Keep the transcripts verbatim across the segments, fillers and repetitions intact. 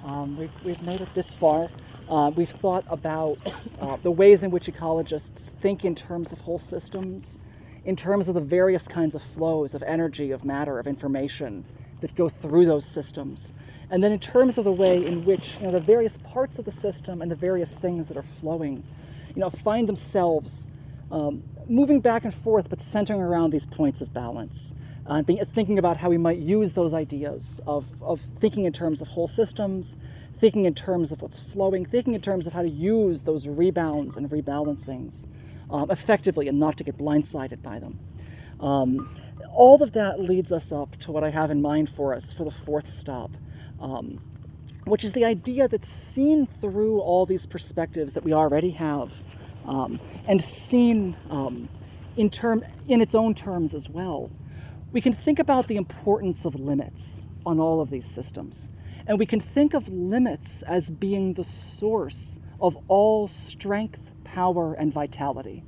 Um, we've, we've made it this far. Uh, we've thought about uh, the ways in which ecologists think in terms of whole systems, in terms of the various kinds of flows of energy, of matter, of information that go through those systems. And then in terms of the way in which, you know, the various parts of the system and the various things that are flowing, you know, find themselves um, moving back and forth, but centering around these points of balance. Uh, being, thinking about how we might use those ideas of, of thinking in terms of whole systems, thinking in terms of what's flowing, thinking in terms of how to use those rebounds and rebalancings um, effectively and not to get blindsided by them. Um, all of that leads us up to what I have in mind for us for the fourth stop, um, which is the idea that seen through all these perspectives that we already have, um, and seen um, in, term, in its own terms as well, we can think about the importance of limits on all of these systems. And we can think of limits as being the source of all strength, power, and vitality.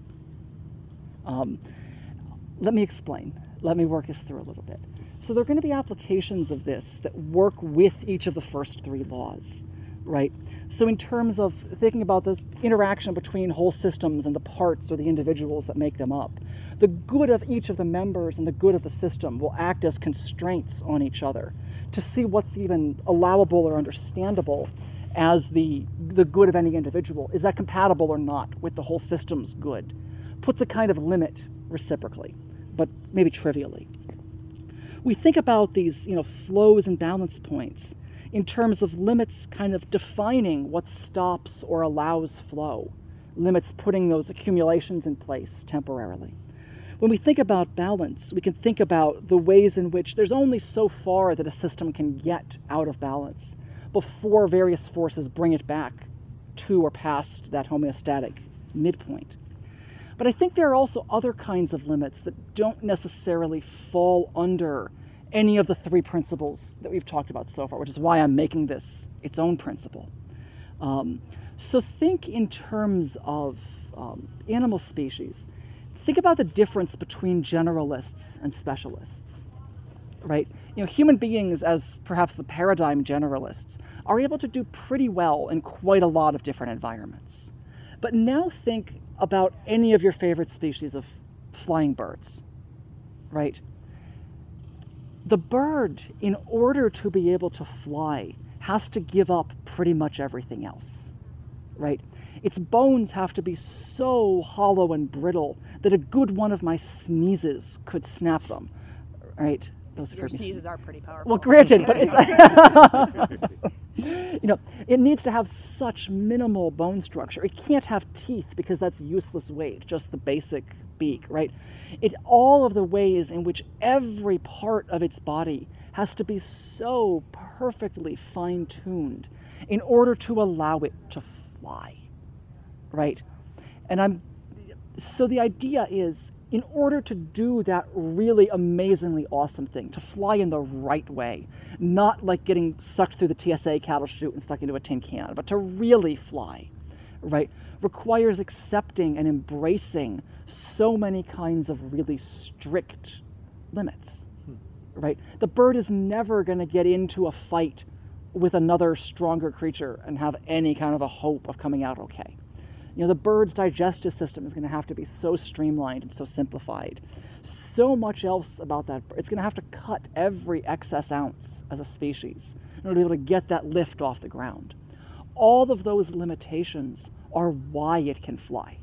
Um, let me explain. Let me work this through a little bit. So there are going to be applications of this that work with each of the first three laws, right? So in terms of thinking about the interaction between whole systems and the parts or the individuals that make them up, the good of each of the members and the good of the system will act as constraints on each other to see what's even allowable or understandable as the, the good of any individual. Is that compatible or not with the whole system's good? Puts a kind of limit reciprocally, but maybe trivially. We think about these, you know, flows and balance points in terms of limits kind of defining what stops or allows flow, limits putting those accumulations in place temporarily. When we think about balance, we can think about the ways in which there's only so far that a system can get out of balance before various forces bring it back to or past that homeostatic midpoint. But I think there are also other kinds of limits that don't necessarily fall under any of the three principles that we've talked about so far, which is why I'm making this its own principle. Um, so think in terms of um, animal species. Think about the difference between generalists and specialists, right? You know, human beings, as perhaps the paradigm generalists, are able to do pretty well in quite a lot of different environments. But now think about any of your favorite species of flying birds, right? The bird, in order to be able to fly, has to give up pretty much everything else, right? Its bones have to be so hollow and brittle that a good one of my sneezes could snap them, right? Those Your sneezes are pretty powerful. Well, granted, but it's, you know, it needs to have such minimal bone structure. It can't have teeth because that's useless weight, just the basic beak, right? It, all of the ways in which every part of its body has to be so perfectly fine-tuned in order to allow it to fly. Right? And I'm, so the idea is, in order to do that really amazingly awesome thing, to fly in the right way, not like getting sucked through the T S A cattle chute and stuck into a tin can, but to really fly, right, requires accepting and embracing so many kinds of really strict limits, hmm. right? The bird is never going to get into a fight with another stronger creature and have any kind of a hope of coming out okay. You know, the bird's digestive system is going to have to be so streamlined and so simplified. So much else about that. It's going to have to cut every excess ounce as a species in order to be able to get that lift off the ground. All of those limitations are why it can fly.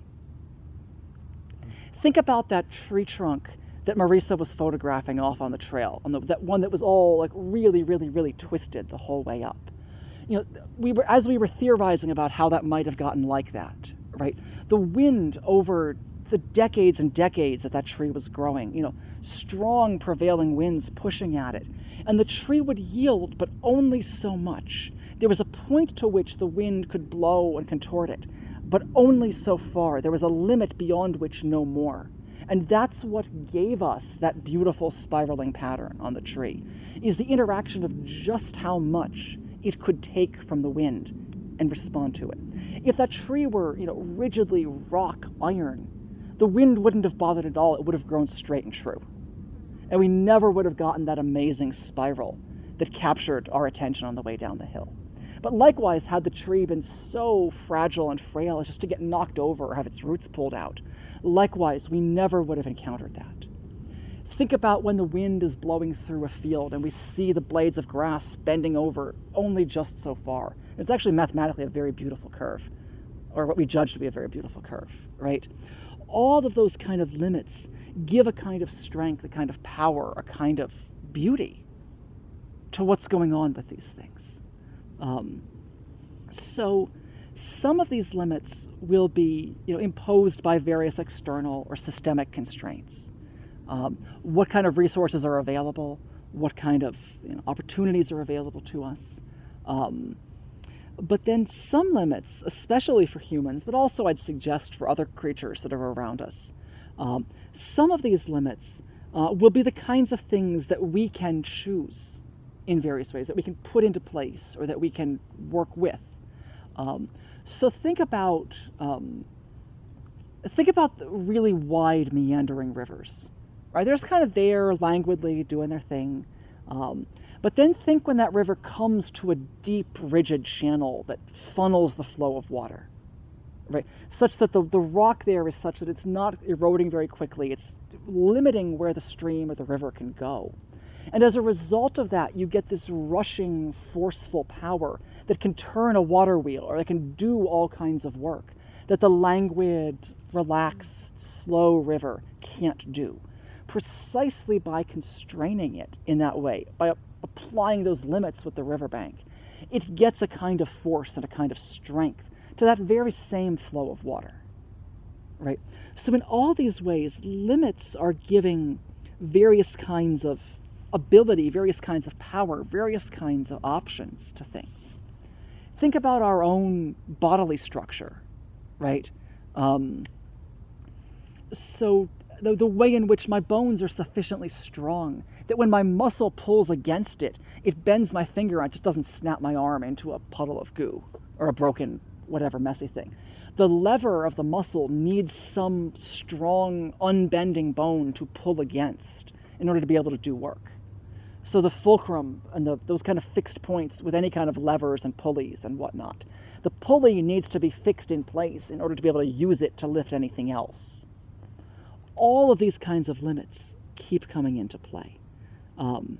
Think about that tree trunk that Marisa was photographing off on the trail, on the, that one that was all like really, really, really twisted the whole way up. You know, we were, as we were theorizing about how that might have gotten like that, right? The wind over the decades and decades that that tree was growing, you know, strong prevailing winds pushing at it. And the tree would yield, but only so much. There was a point to which the wind could blow and contort it, but only so far. There was a limit beyond which no more. And that's what gave us that beautiful spiraling pattern on the tree, is the interaction of just how much it could take from the wind and respond to it. If that tree were, you know, rigidly rock iron, the wind wouldn't have bothered at all. It would have grown straight and true. And we never would have gotten that amazing spiral that captured our attention on the way down the hill. But likewise, had the tree been so fragile and frail as just to get knocked over or have its roots pulled out, likewise, we never would have encountered that. Think about when the wind is blowing through a field and we see the blades of grass bending over only just so far. It's actually mathematically a very beautiful curve, or what we judge to be a very beautiful curve, right? All of those kind of limits give a kind of strength, a kind of power, a kind of beauty to what's going on with these things. Um, so some of these limits will be, you know, imposed by various external or systemic constraints. Um, what kind of resources are available? What kind of, you know, opportunities are available to us? Um, but then some limits, especially for humans, but also I'd suggest for other creatures that are around us, um, some of these limits uh, will be the kinds of things that we can choose in various ways, that we can put into place or that we can work with. Um, so think about um, think about the really wide meandering rivers, right? They're just kind of there languidly doing their thing. Um, but then think when that river comes to a deep, rigid channel that funnels the flow of water, right? Such that the, the rock there is such that it's not eroding very quickly. It's limiting where the stream or the river can go. And as a result of that, you get this rushing, forceful power that can turn a water wheel or that can do all kinds of work that the languid, relaxed, slow river can't do. Precisely by constraining it in that way, by applying those limits with the riverbank, it gets a kind of force and a kind of strength to that very same flow of water, right? So in all these ways, limits are giving various kinds of ability, various kinds of power, various kinds of options to things. Think about our own bodily structure, right? Um, so the, the way in which my bones are sufficiently strong that when my muscle pulls against it, it bends my finger and it just doesn't snap my arm into a puddle of goo or a broken whatever messy thing. The lever of the muscle needs some strong, unbending bone to pull against in order to be able to do work. So the fulcrum and the, those kind of fixed points with any kind of levers and pulleys and whatnot, the pulley needs to be fixed in place in order to be able to use it to lift anything else. All of these kinds of limits keep coming into play. Um,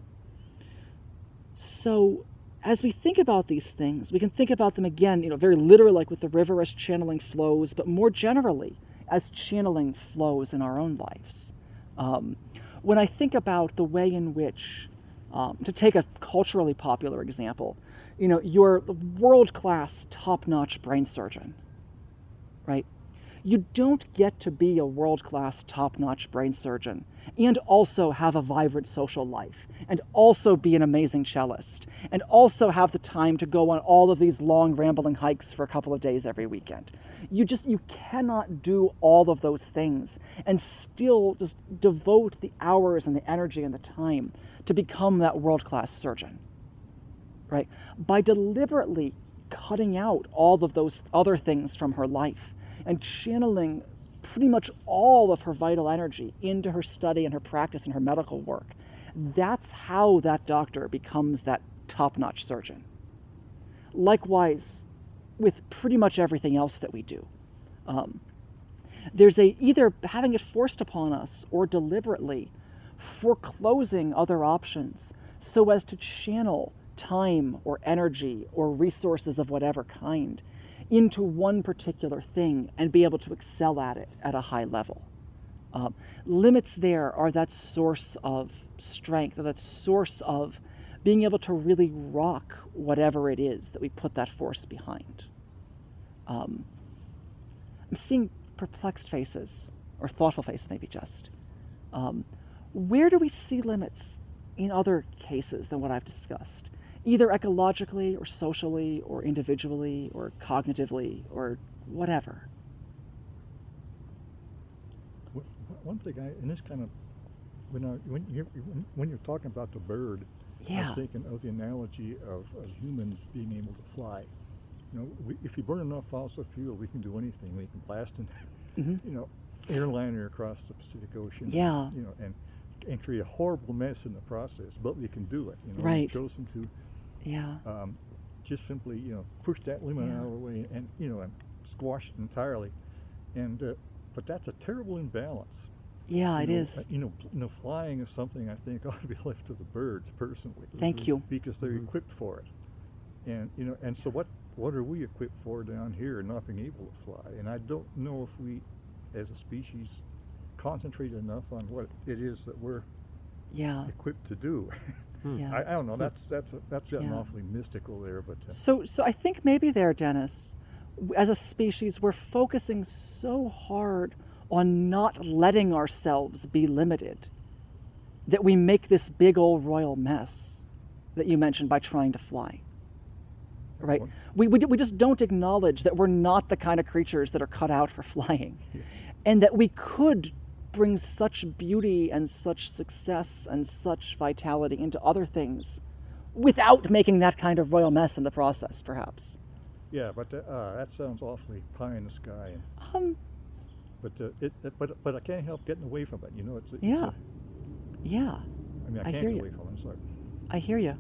so as we think about these things, we can think about them again, you know, very literally, like with the river as channeling flows, but more generally as channeling flows in our own lives. Um, when I think about the way in which, um, to take a culturally popular example, you know, you're a world-class, top-notch brain surgeon, right? You don't get to be a world-class, top-notch brain surgeon and also have a vibrant social life and also be an amazing cellist and also have the time to go on all of these long, rambling hikes for a couple of days every weekend. You just, you cannot do all of those things and still just devote the hours and the energy and the time to become that world-class surgeon, right? By deliberately cutting out all of those other things from her life and channeling pretty much all of her vital energy into her study and her practice and her medical work, that's how that doctor becomes that top-notch surgeon. Likewise, with pretty much everything else that we do. Um, there's a either having it forced upon us or deliberately foreclosing other options so as to channel time or energy or resources of whatever kind into one particular thing and be able to excel at it at a high level. Um, limits there are that source of strength, or that source of being able to really rock whatever it is that we put that force behind. Um, I'm seeing perplexed faces, or thoughtful faces maybe just. Um, where do we see limits in other cases than what I've discussed? Either ecologically or socially or individually or cognitively or whatever. One thing, I, and this kind of, when, I, when, you're, when you're talking about the bird, yeah. I'm thinking of the analogy of, of humans being able to fly. You know, we, if you burn enough fossil fuel, we can do anything. We can blast an, mm-hmm. you know, airliner across the Pacific Ocean. Yeah. You know, and and create a horrible mess in the process, but we can do it. You know, right. we've chosen to. Yeah. Um, just simply, you know, push that limit Yeah. out of the way and, you know, and squash it entirely. And uh, but that's a terrible imbalance. Yeah, You it know, is. uh, you know, pl- you know, flying is something I think ought to be left to the birds personally, Thank you. because they're Mhm. equipped for it. And you know, and so what what are we equipped for down here, not being able to fly? And I don't know if we, as a species, concentrate enough on what it is that we're Yeah. equipped to do. Hmm. Yeah. I, I don't know. That's that's a, that's gotten Yeah. awfully mystical there, but uh, So, so I think maybe there, Dennis, w- as a species, we're focusing so hard on not letting ourselves be limited that we make this big old royal mess that you mentioned by trying to fly. Right? Well- We, we, we just don't acknowledge that we're not the kind of creatures that are cut out for flying. Yeah. And that we could bring such beauty and such success and such vitality into other things without making that kind of royal mess in the process, perhaps. yeah, but uh, uh, that sounds awfully pie in the sky. And, Um, but uh, it, it but but I can't help getting away from it. You know, it's, a- it's yeah, a, yeah, I mean, I I can't hear get you. away from it. I'm sorry. I hear you.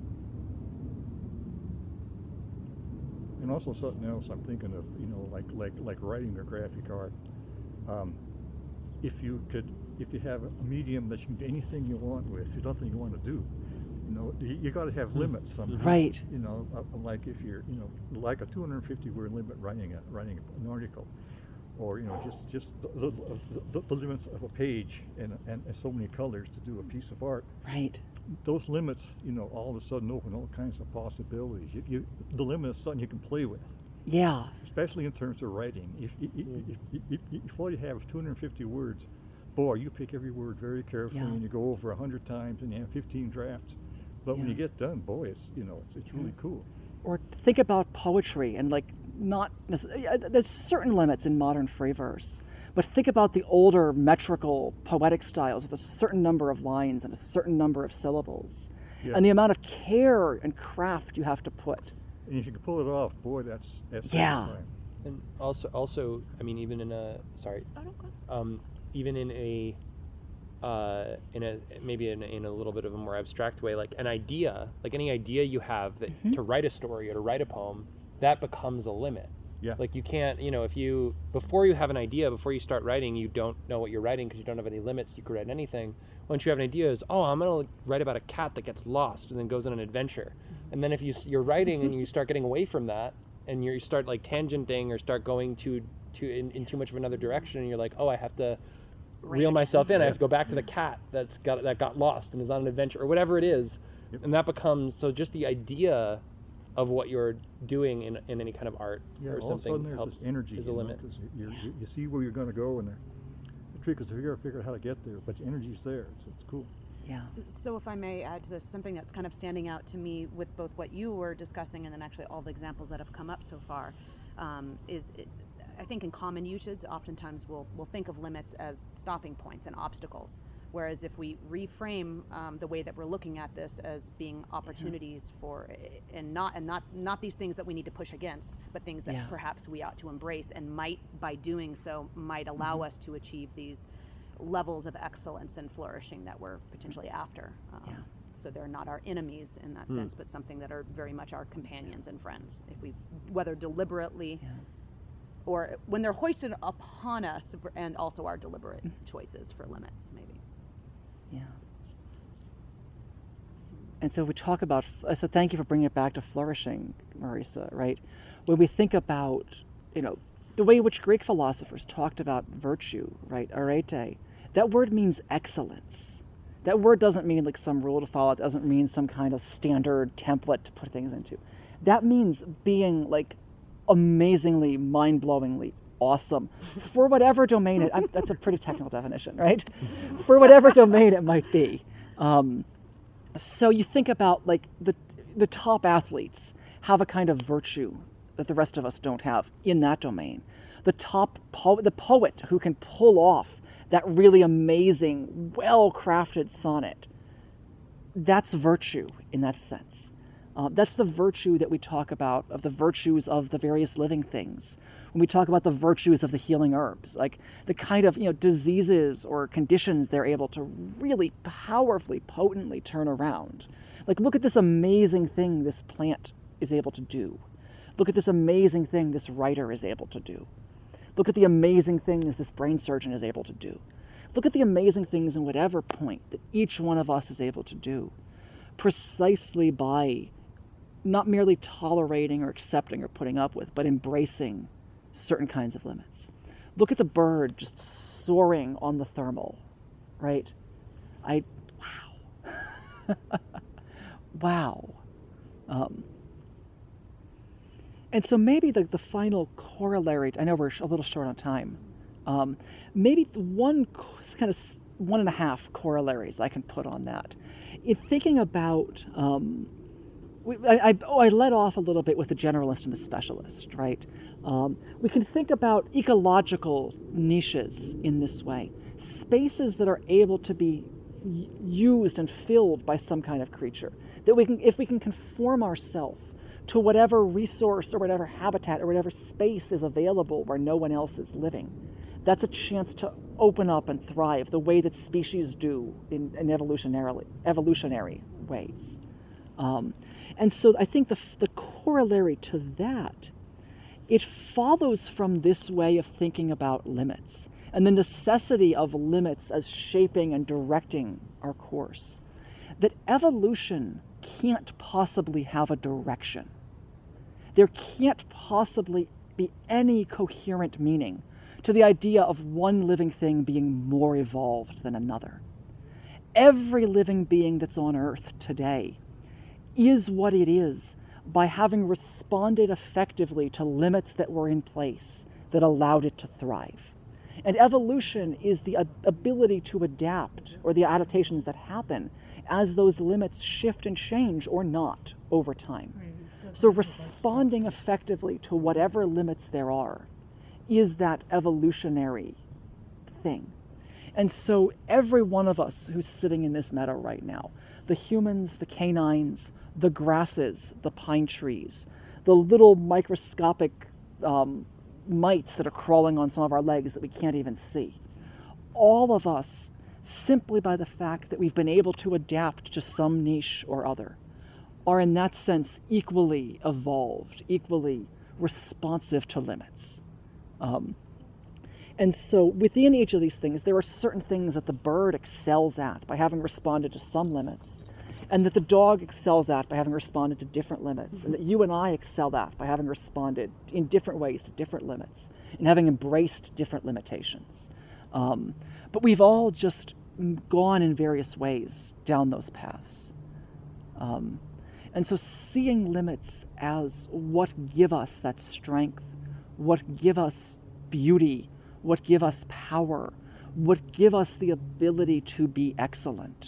And also something else I'm thinking of, you know, like like like writing or graphic art. Um, if you could, if you have a medium that you can do anything you want with, there's nothing you want to do. You know, you, you got to have Hmm. limits somehow. Right. You know, uh, like if you're, you know, like a two hundred fifty word limit writing a, writing an article, or you know, just just the, the, the, the limits of a page and, and and so many colors to do a piece of art. Right. Those limits, you know, all of a sudden open all kinds of possibilities. You, you, the limit is something you can play with, Yeah. especially in terms of writing. If, if, if, if, if, if all you have is two hundred fifty words, boy, you pick every word very carefully, Yeah. and you go over a hundred times, and you have fifteen drafts. But when Yeah. you get done, boy, it's you know, it's, it's really cool. Or think about poetry and like not necessarily, there's certain limits in modern free verse, but think about the older metrical poetic styles with a certain number of lines and a certain number of syllables, Yeah. and the amount of care and craft you have to put. And if you can pull it off, boy, that's that's Yeah. satisfying. And also, also, I mean, even in a sorry, um, even in a, uh, in a maybe in, a- in a little bit of a more abstract way, like an idea, like any idea you have that Mhm. to write a story or to write a poem, that becomes a limit. Yeah. Like you can't, you know, if you before you have an idea, before you start writing, you don't know what you're writing because you don't have any limits. You could write anything. Once you have an idea, is oh, I'm gonna write about a cat that gets lost and then goes on an adventure. And then if you s- you're writing and you start getting away from that, and you start like tangenting or start going too too in, in too much of another direction, and you're like, oh, I have to reel myself in. I have to go back to the cat that's got that got lost and is on an adventure or whatever it is, Yep. and that becomes so just the idea of what you're doing in, in any kind of art Yeah, or all of a something sudden there's helps this energy, is you a know, limit. 'cause you, you, you see where you're going to go, and the, the trick is to figure, figure out how to get there, but the energy's there. It's, it's cool. Yeah. So if I may add to this, something that's kind of standing out to me with both what you were discussing and then actually all the examples that have come up so far, um, is it, I think in common usage, oftentimes we'll, we'll think of limits as stopping points and obstacles. Whereas if we reframe um, the way that we're looking at this as being opportunities for, and not and not not these things that we need to push against, but things that Yeah. perhaps we ought to embrace, and might by doing so might allow Mhm. us to achieve these levels of excellence and flourishing that we're potentially after. Um, Yeah. So they're not our enemies in that Hmm. sense, but something that are very much our companions and friends. If we, whether deliberately Yeah. or when they're hoisted upon us, and also our deliberate Mm. choices for limits, maybe. Yeah. And so we talk about, uh, so thank you for bringing it back to flourishing, Marisa, right? When we think about, you know, the way in which Greek philosophers talked about virtue, right, arete, that word means excellence. That word doesn't mean like some rule to follow, it doesn't mean some kind of standard template to put things into. That means being like amazingly, mind-blowingly awesome for whatever domain it, I'm, that's a pretty technical definition, right? For whatever domain it might be. Um, so you think about like the the top athletes have a kind of virtue that the rest of us don't have in that domain. The top po- the poet who can pull off that really amazing, well-crafted sonnet, that's virtue in that sense. Uh, that's the virtue that we talk about, of the virtues of the various living things. When we talk about the virtues of the healing herbs, like the kind of, you know, diseases or conditions they're able to really powerfully, potently turn around. Like, look at this amazing thing this plant is able to do. Look at this amazing thing this writer is able to do. Look at the amazing things this brain surgeon is able to do. Look at the amazing things in whatever point that each one of us is able to do, precisely by not merely tolerating or accepting or putting up with, but embracing certain kinds of limits. Look at the bird just soaring on the thermal, right? I, wow. Wow. Um, and so maybe the, the final corollary, I know we're a little short on time, um, maybe the one kind of one and a half corollaries I can put on that. In thinking about, um, we, I, I, oh, I led off a little bit with the generalist and the specialist, right? Um, we can think about ecological niches in this way, spaces that are able to be used and filled by some kind of creature. That we can, if we can conform ourselves to whatever resource or whatever habitat or whatever space is available where no one else is living, that's a chance to open up and thrive the way that species do in, in evolutionarily, evolutionary ways. Um, and so I think the, the corollary to that, it follows from this way of thinking about limits and the necessity of limits as shaping and directing our course, that evolution can't possibly have a direction. There can't possibly be any coherent meaning to the idea of one living thing being more evolved than another. Every living being that's on Earth today is what it is by having responded effectively to limits that were in place that allowed it to thrive. And evolution is the ability to adapt, or the adaptations that happen as those limits shift and change or not over time. So responding effectively to whatever limits there are is that evolutionary thing. And so every one of us who's sitting in this meadow right now, the humans, the canines, the grasses, the pine trees, the little microscopic um, mites that are crawling on some of our legs that we can't even see, all of us, simply by the fact that we've been able to adapt to some niche or other, are in that sense equally evolved, equally responsive to limits. Um, and so within each of these things, there are certain things that the bird excels at by having responded to some limits, and that the dog excels at by having responded to different limits, mm-hmm. and that you and I excel at by having responded in different ways to different limits, and having embraced different limitations. Um, but we've all just gone in various ways down those paths. Um, and so seeing limits as what give us that strength, what give us beauty, what give us power, what give us the ability to be excellent.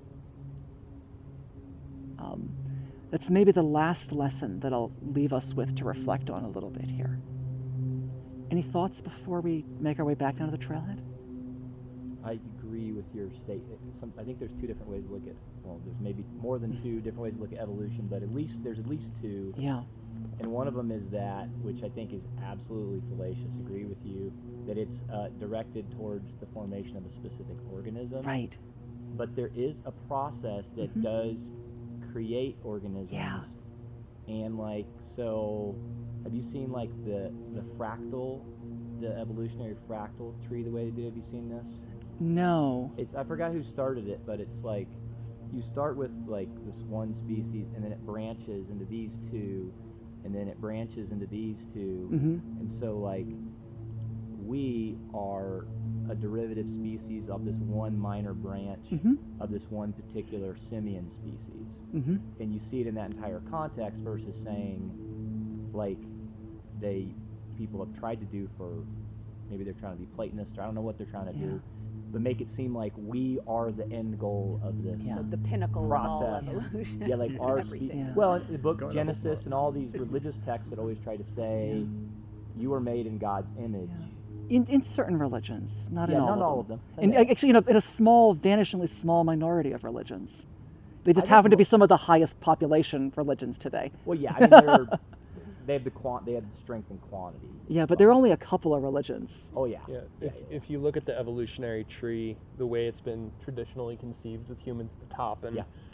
Um, that's maybe the last lesson that I'll leave us with to reflect on a little bit here. Any thoughts before we make our way back down to the trailhead? I agree with your statement. Some, I think there's two different ways to look at, well, there's maybe more than two different ways to look at evolution, but at least there's at least two. Yeah. And one of them is that, which I think is absolutely fallacious, agree with you, that it's uh, directed towards the formation of a specific organism. Right. But there is a process that mm-hmm. does create organisms. Yeah. And like, so, have you seen like the, the fractal, the evolutionary fractal tree the way they do? Have you seen this? No. It's, I forgot who started it, but it's like, you start with like this one species, and then it branches into these two, and then it branches into these two, mm-hmm. and so like we are a derivative species of this one minor branch mm-hmm. of this one particular simian species, mm-hmm. and you see it in that entire context versus saying like they people have tried to do for maybe they're trying to be Platonists or I don't know what they're trying to yeah. do, but make it seem like we are the end goal of this yeah. the pinnacle process. of all evolution. Yeah, like our Everything. spe- Yeah. well, in the book Going Genesis and all these religious texts that always try to say Yeah. you are made in God's image. Yeah. In in certain religions, not Yeah, in all not of all them. of them. And actually, in a, in a small, vanishingly small minority of religions, they just I happen to think- be some of the highest population religions today. Well, yeah, I mean they're, they have the quant, they have the strength and quantity. Yeah, but there are only a couple of religions. Oh yeah. Yeah, yeah, if, yeah. if you look at the evolutionary tree, the way it's been traditionally conceived with humans at the top, and Yeah.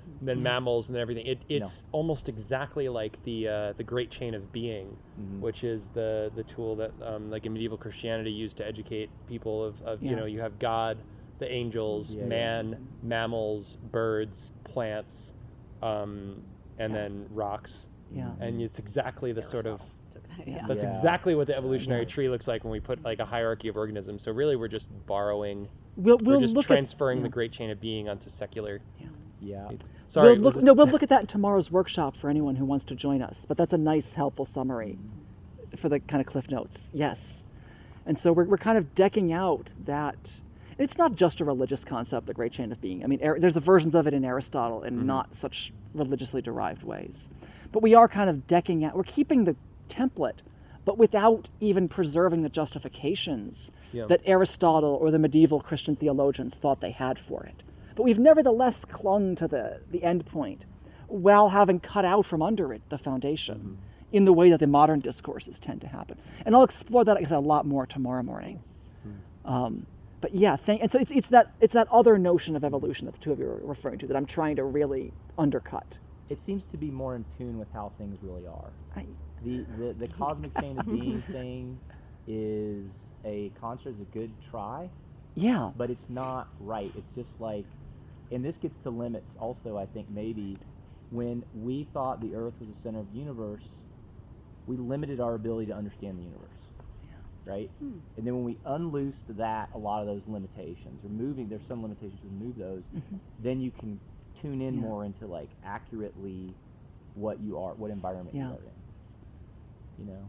then Yeah. mammals, and then everything. It, it's No. almost exactly like the uh, the Great Chain of Being, Mhm. which is the the tool that um, like in medieval Christianity used to educate people of, of you Yeah. know, you have God, the angels, Yeah, yeah. man, mammals, birds, plants, um, and Yeah. then rocks. Yeah. And it's exactly the sort of Yeah. that's Yeah. exactly what the evolutionary Yeah. tree looks like when we put like a hierarchy of organisms. So really, we're just borrowing. We'll, we'll we're just look transferring at, the yeah. Great Chain of Being onto secular. Yeah. Sorry. We'll was look, this- no, we'll look at that in tomorrow's workshop for anyone who wants to join us. But that's a nice, helpful summary for the kind of cliff notes. Yes. And so we're, we're kind of decking out that. It's not just a religious concept, the Great Chain of Being. I mean, Ar- there's versions of it in Aristotle in Mhm. not such religiously derived ways. But we are kind of decking out, we're keeping the template, but without even preserving the justifications Yeah. that Aristotle or the medieval Christian theologians thought they had for it. But we've nevertheless clung to the, the end point while having cut out from under it the foundation in the way that the modern discourses tend to happen. And I'll explore that I guess, a lot more tomorrow morning. Um, but yeah, thank, and so it's, it's, that, it's that other notion of evolution that the two of you are referring to that I'm trying to really undercut. It seems to be more in tune with how things really are. I, The the, the cosmic chain of being thing is a construct, is a good try, yeah, but it's not right. It's just like, and this gets to limits also, I think, maybe, when we thought the Earth was the center of the universe, we limited our ability to understand the universe, right? Hmm. And then when we unloosed that, a lot of those limitations, removing, there's some limitations to remove those, Mhm. then you can tune in Yeah. more into like accurately what you are, what environment Yeah. you are in. You know?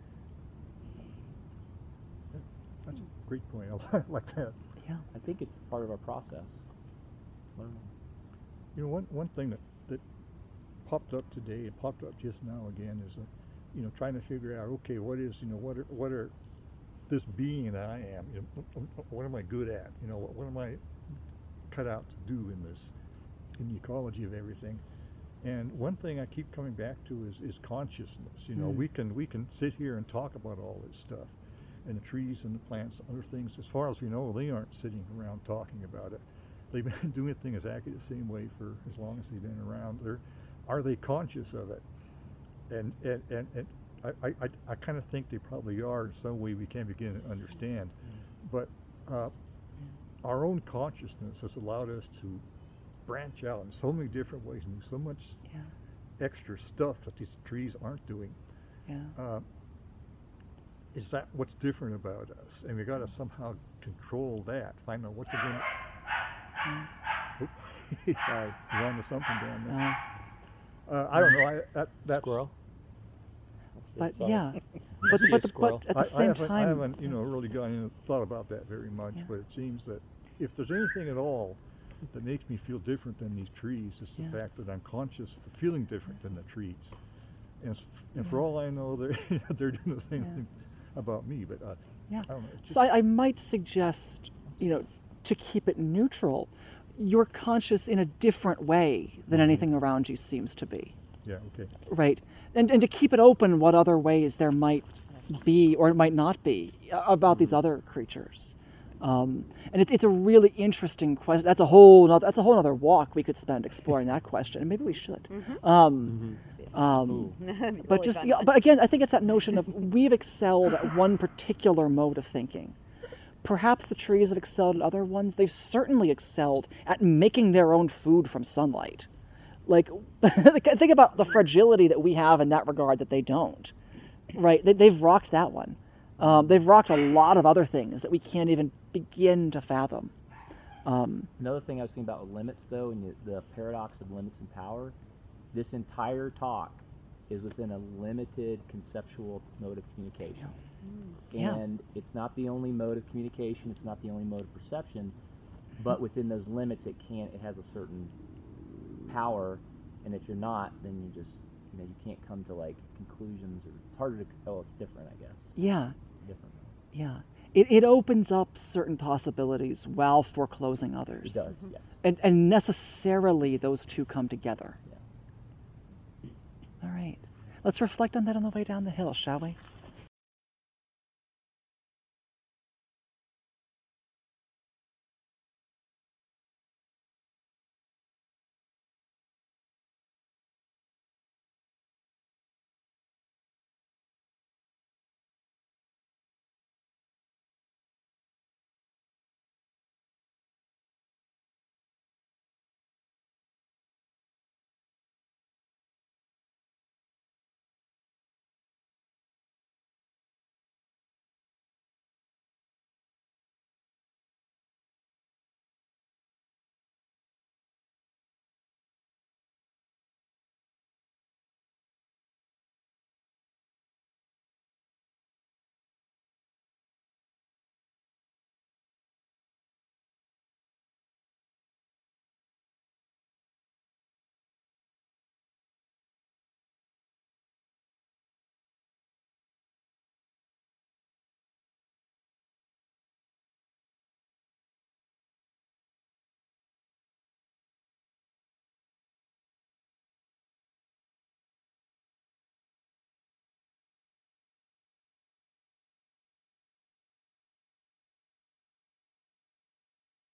That's a great point. I like that. yeah, I think it's part of our process. Learning. You know, one one thing that, that popped up today, it popped up just now again, is, uh, you know, trying to figure out, okay, what is, you know, what are, what are this being that I am, you know, wh- what am I good at? You know, what, what am I cut out to do in this, in the ecology of everything? And one thing I keep coming back to is, is consciousness. You know, Mm. we can we can sit here and talk about all this stuff, and the trees and the plants, other things. As far as we know, they aren't sitting around talking about it. They've been doing things exactly the same way for as long as they've been around. They're, are they conscious of it? And and and, and I, I, I, I kind of think they probably are in some way we can't begin to understand. But uh, our own consciousness has allowed us to branch out in so many different ways and do so much yeah, extra stuff that these trees aren't doing. yeah. Uh, is that what's different about us? And we got to somehow control that. Find out what the limit. Oop. Sorry. You're onto something down there. Uh, Uh, I don't know. I, that, that's Squirrel. but Sorry. yeah, but, See a but, the, squirrel. but at I, the I same haven't, time, I haven't, you know, really gone in and thought about that very much. Yeah. But it seems that if there's anything at all that makes me feel different than these trees, it's the Yeah. fact that I'm conscious of feeling different than the trees. And, s- and for Yeah. all I know, they're they're doing the same Yeah. thing about me. But uh, Yeah. I don't know. It's just, so I, I might suggest, you know, to keep it neutral, you're conscious in a different way than Mhm. anything around you seems to be, yeah. Okay. right? And and to keep it open, what other ways there might be or it might not be uh, about these other creatures. Um, and it, it's a really interesting question. That's a whole nother, that's a whole other walk we could spend exploring that question, and maybe we should. Mhm. Um, um, Ooh. That'd be but really just fun yeah, one. but again, I think it's that notion of we've excelled at one particular mode of thinking. Perhaps the trees have excelled at other ones. They've certainly excelled at making their own food from sunlight. Like, think about the fragility that we have in that regard that they don't. Right? They, they've rocked that one. Um, they've rocked a lot of other things that we can't even begin to fathom. Um, Another thing I was thinking about with limits, though, and the the paradox of limits and power, this entire talk is within a limited conceptual mode of communication. Yeah. And it's not the only mode of communication, it's not the only mode of perception, but within those limits it can it has a certain power, and if you're not, then you just you know, you can't come to like conclusions, or it's harder to oh it's different, I guess. yeah, Different. yeah. It, it opens up certain possibilities while foreclosing others. It does, yes. And, and necessarily those two come together. Yeah. All right. Let's reflect on that on the way down the hill, shall we?